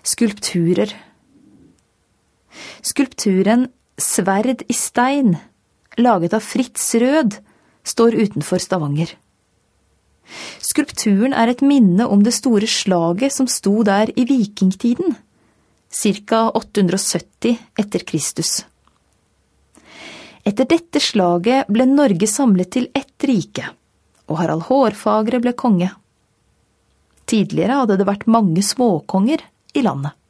Skulpturer. Skulpturen Sverd i stein, laget av Fritz Rød, står utenfor Stavanger. Skulpturen er et minne om det store slaget som sto der i vikingtiden, ca. 870 etter Kristus. Etter dette slaget ble Norge samlet til ett rike, og Harald Hårfagre ble konge. Tidligere hadde det vært mange småkonger i landet.